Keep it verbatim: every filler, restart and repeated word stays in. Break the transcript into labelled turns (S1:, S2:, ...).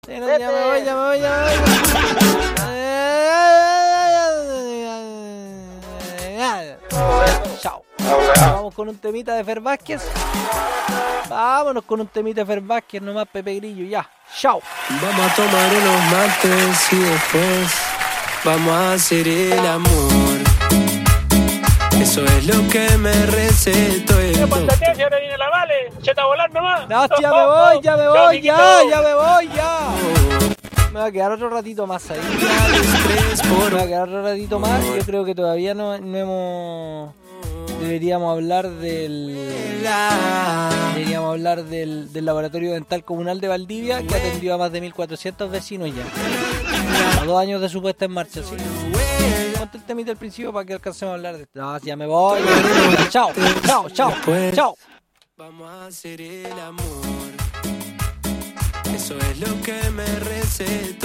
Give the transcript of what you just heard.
S1: Sí, no, ya me voy, ya me voy, ya me voy. Chao. Vamos con un temita de Fer Vázquez. Vámonos con un temita de Fer Vázquez, nomás Pepe Grillo, ya. Chao.
S2: Vamos a tomar unos mates y después vamos a hacer el amor. Eso es lo que me recetó el doctor.
S3: Si ahora viene la Vale, cheta a volar nomás.
S1: No, ya me voy, ya me voy, ya, ya me voy, ya. Me va a quedar otro ratito más ahí. Me va a quedar otro ratito más. Yo creo que todavía no, no hemos... Deberíamos hablar del... Deberíamos hablar del, del Laboratorio Dental Comunal de Valdivia, que atendió a más de mil cuatrocientos vecinos ya. A dos años de su puesta en marcha, ¿sí? Ponte el temita al principio para que alcancemos a hablar de esto. No, ya me voy. Chao, chao, chao, chao.
S2: Vamos a hacer el amor. Eso es lo que me recetó.